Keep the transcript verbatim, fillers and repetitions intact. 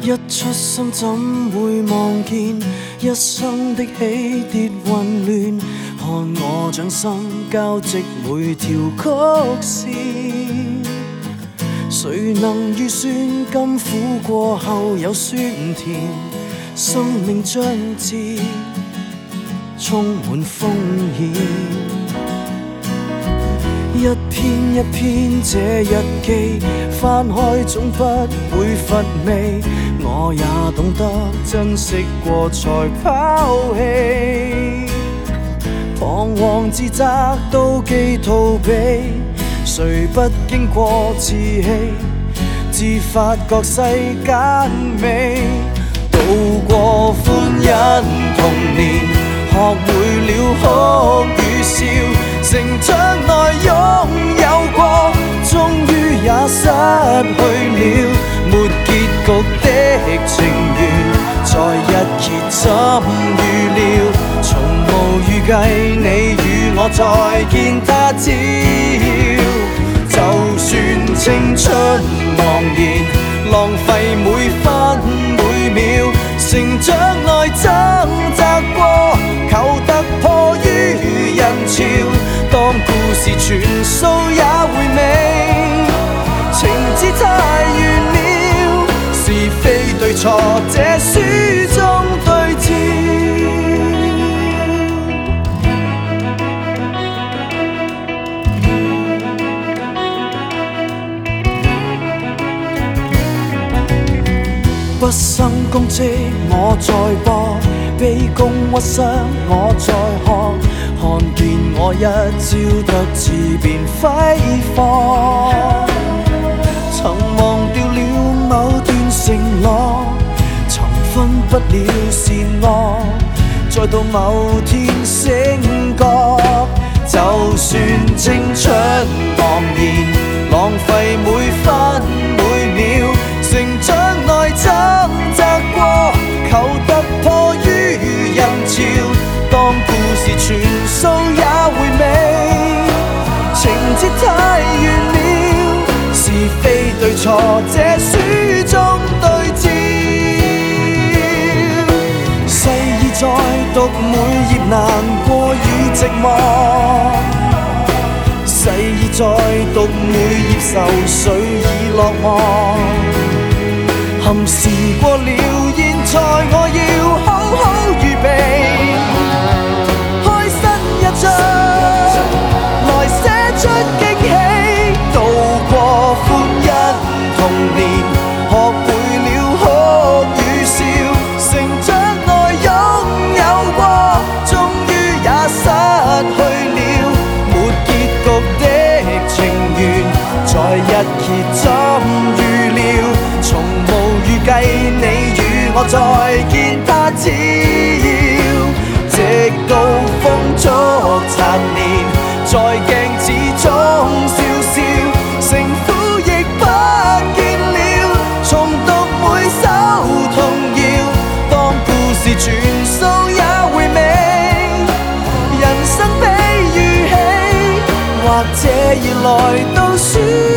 一出生怎會望見一生的起跌混亂？看我掌心交織每條曲線，誰能預算甘苦過後有酸甜？生命將至，充滿風險。一篇一篇這日記，翻開總不會乏味。我也懂得珍惜過才拋棄，彷徨自責妒忌逃避，誰不經過自欺，至發覺世間美。渡過歡欣童年，學會了哭與笑，成長內擁有過，終於也失去了。沒結局的情緣，在一揭怎預料？從無預計你與我再見他朝。就算青春茫然，浪費每分每秒，成長內掙扎過，求突破於人潮。當故事全數也回味，情節太遠了，是非對錯這書中對照。不生功績我在搏，卑躬屈膝我在學，看見我一朝得志便揮霍。曾忘掉了某段承諾，曾分不了善惡，再到某天醒覺。就算青春茫然，浪費每分每秒，成長內掙扎過，求突破於人潮。當故事全數也回味，情節太遠了，是非對錯這書中對照。細意再讀每頁難過與寂寞，細意再讀每頁愁緒已落幕。含時過了，現在我要好好預備，開新一章，來寫出驚喜。渡過歡欣童年，學會了哭與笑，成長內擁有過，終於也失去了。沒結局的情緣，在一揭怎預料？從無預計你與我再見他朝，直到風燭殘年，在鏡子中笑笑，成苦亦不見了，重讀每首童謠。當故事全數也回味，人生比預期，或者已來到書